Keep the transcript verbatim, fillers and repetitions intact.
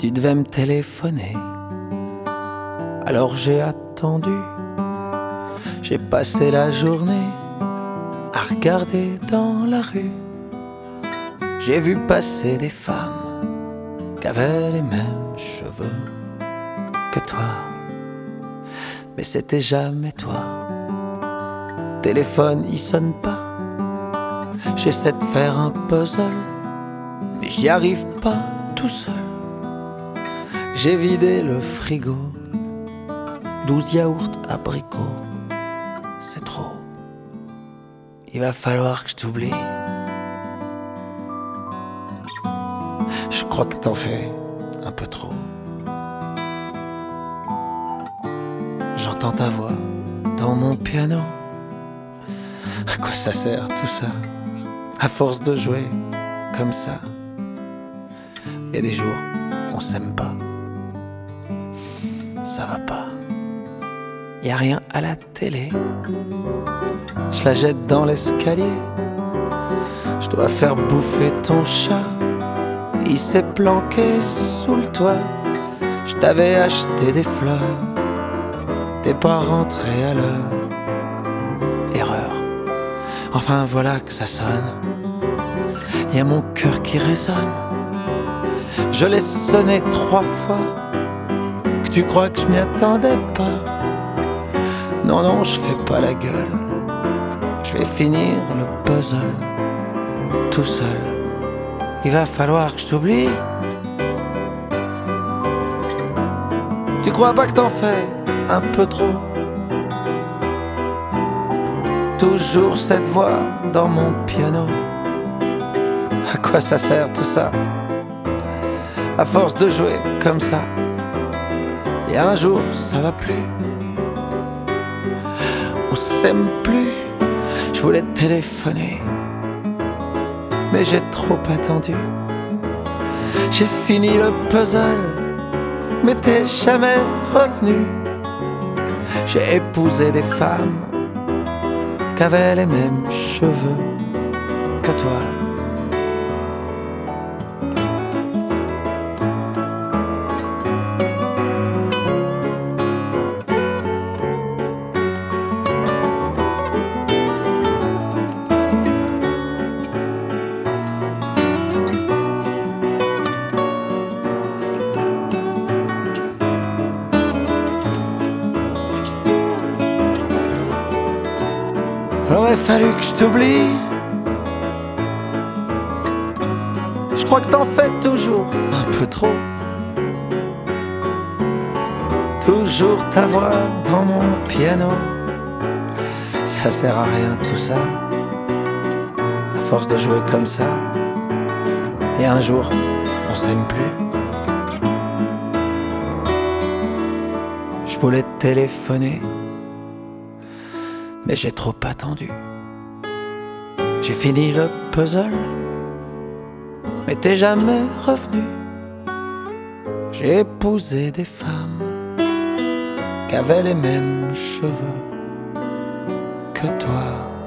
tu devais me téléphoner. Alors j'ai attendu, j'ai passé la journée à regarder dans la rue. J'ai vu passer des femmes qui avaient les mêmes cheveux que toi, mais c'était jamais toi. Téléphone, il sonne pas. J'essaie de faire un puzzle, mais j'y arrive pas tout seul. J'ai vidé le frigo, douze yaourts abricots, c'est trop. Il va falloir que je t'oublie. Je crois que t'en fais un peu trop. J'entends ta voix dans mon piano. À quoi ça sert tout ça? À force de jouer comme ça. Il y a des jours, on s'aime pas. Ça va pas. Y a rien à la télé. Je la jette dans l'escalier. Je dois faire bouffer ton chat. Il s'est planqué sous le toit. Je t'avais acheté des fleurs. T'es pas rentré à l'heure. Erreur. Enfin voilà que ça sonne. Y a mon cœur qui résonne. Je l'ai sonné trois fois. Que tu crois que je m'y attendais pas? Non, non, je fais pas la gueule. Je vais finir le puzzle tout seul. Il va falloir que je t'oublie. Tu crois pas que t'en fais un peu trop? Toujours cette voix dans mon piano. À quoi ça sert tout ça? À force de jouer comme ça. Et un jour ça va plus. On s'aime plus. Je voulais te téléphoner, mais j'ai trop attendu. J'ai fini le puzzle, mais t'es jamais revenu. J'ai épousé des femmes qui avaient les mêmes cheveux que toi. Il aurait fallu que je t'oublie. Je crois que t'en fais toujours un peu trop. Toujours ta voix dans mon piano. Ça sert à rien tout ça. À force de jouer comme ça. Et un jour, on s'aime plus. Je voulais te téléphoner, mais j'ai trop attendu. J'ai fini le puzzle, mais t'es jamais revenu. J'ai épousé des femmes qui avaient les mêmes cheveux que toi.